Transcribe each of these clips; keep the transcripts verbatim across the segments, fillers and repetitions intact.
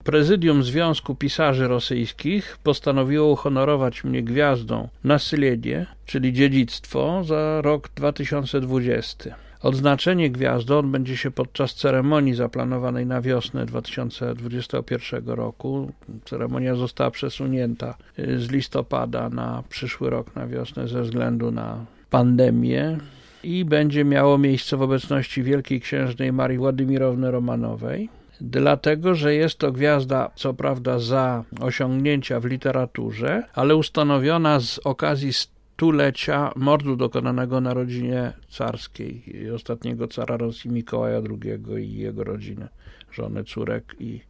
Prezydium Związku Pisarzy Rosyjskich postanowiło uhonorować mnie gwiazdą Nasledie, czyli dziedzictwo, za rok dwa tysiące dwudziesty. Odznaczenie gwiazdą odbędzie się podczas ceremonii zaplanowanej na wiosnę dwa tysiące dwudziestego pierwszego roku. Ceremonia została przesunięta z listopada na przyszły rok, na wiosnę, ze względu na pandemię i będzie miało miejsce w obecności wielkiej księżnej Marii Władimirowny Romanowej. Dlatego, że jest to gwiazda, co prawda, za osiągnięcia w literaturze, ale ustanowiona z okazji stulecia mordu dokonanego na rodzinie carskiej, ostatniego cara Rosji Mikołaja drugiego i jego rodziny, żony, córek i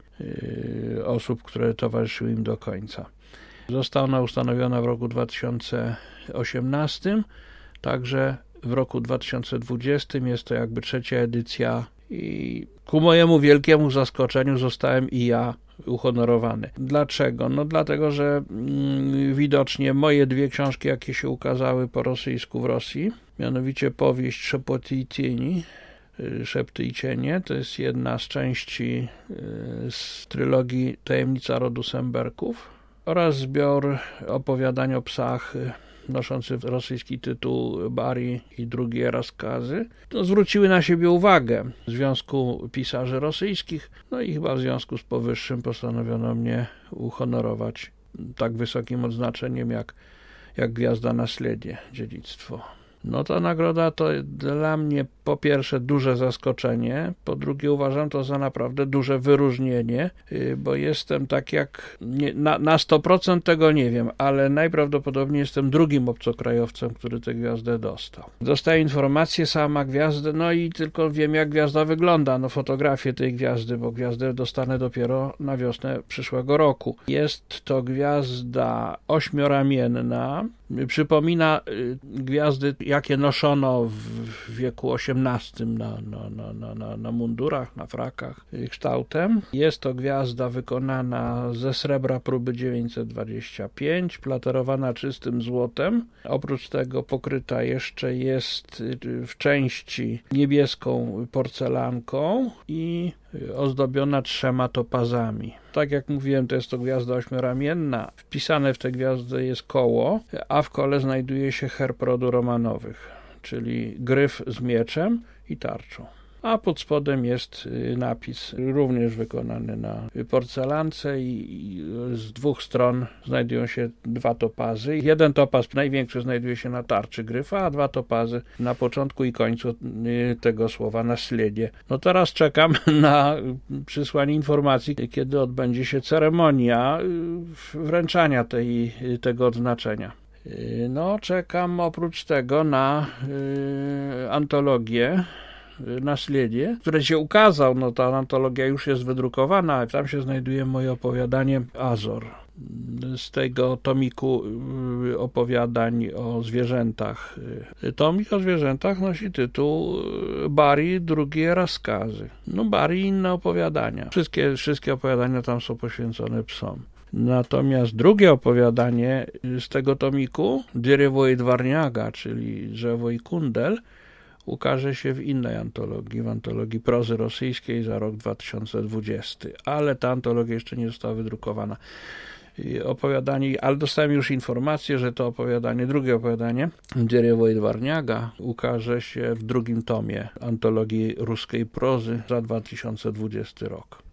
yy, osób, które towarzyszyły im do końca. Została ona ustanowiona w roku dwa tysiące osiemnastym, także w roku dwa tysiące dwudziestym jest to jakby trzecia edycja i ku mojemu wielkiemu zaskoczeniu zostałem i ja uhonorowany. Dlaczego? No dlatego, że mm, widocznie moje dwie książki, jakie się ukazały po rosyjsku w Rosji, mianowicie powieść Szepoty i Cieni, Szepty i Cienie, to jest jedna z części y, z trylogii Tajemnica rodu Semberków, oraz zbiór opowiadań o psach noszący rosyjski tytuł Bari i drugie rozkazy, to zwróciły na siebie uwagę Związku Pisarzy Rosyjskich, no i chyba w związku z powyższym postanowiono mnie uhonorować tak wysokim odznaczeniem jak, jak Gwiazda Nasledie, dziedzictwo. No ta nagroda to dla mnie po pierwsze duże zaskoczenie, po drugie uważam to za naprawdę duże wyróżnienie, bo jestem tak jak, nie, na, na sto procent tego nie wiem, ale najprawdopodobniej jestem drugim obcokrajowcem, który tę gwiazdę dostał. Dostaję informację, sama gwiazdę, no i tylko wiem, jak gwiazda wygląda, no fotografię tej gwiazdy, bo gwiazdę dostanę dopiero na wiosnę przyszłego roku. Jest to gwiazda ośmioramienna, przypomina gwiazdy, jakie noszono w wieku osiemnastym na, na, na, na, na mundurach, na frakach kształtem. Jest to gwiazda wykonana ze srebra próby dziewięćset dwadzieścia pięć, platerowana czystym złotem. Oprócz tego pokryta jeszcze jest w części niebieską porcelanką i ozdobiona trzema topazami. Tak jak mówiłem, to jest to gwiazda ośmioramienna. Wpisane w tę gwiazdę jest koło, a w kole znajduje się herb rodu Romanowych, czyli gryf z mieczem i tarczą. A pod spodem jest napis, również wykonany na porcelance i z dwóch stron znajdują się dwa topazy. Jeden topaz, największy, znajduje się na tarczy gryfa, a dwa topazy na początku i końcu tego słowa Nasledie. No teraz czekam na przysłanie informacji, kiedy odbędzie się ceremonia wręczania tej, tego odznaczenia. No, czekam oprócz tego na y, antologię Nasledie, które się ukazał, no ta antologia już jest wydrukowana, tam się znajduje moje opowiadanie Azor. Z tego tomiku opowiadań o zwierzętach. Tomik o zwierzętach nosi tytuł Bari, drugie rozkazy. No Bari, inne opowiadania. Wszystkie, wszystkie opowiadania tam są poświęcone psom. Natomiast drugie opowiadanie z tego tomiku, Drzewo i Dwarniaga, czyli Drzewo i Kundel, ukaże się w innej antologii, w antologii prozy rosyjskiej za rok dwa tysiące dwudziesty, ale ta antologia jeszcze nie została wydrukowana. Opowiadanie, ale dostałem już informację, że to opowiadanie, drugie opowiadanie, Drzewo i Dwarniaga, ukaże się w drugim tomie antologii ruskiej prozy za dwa tysiące dwudziesty rok.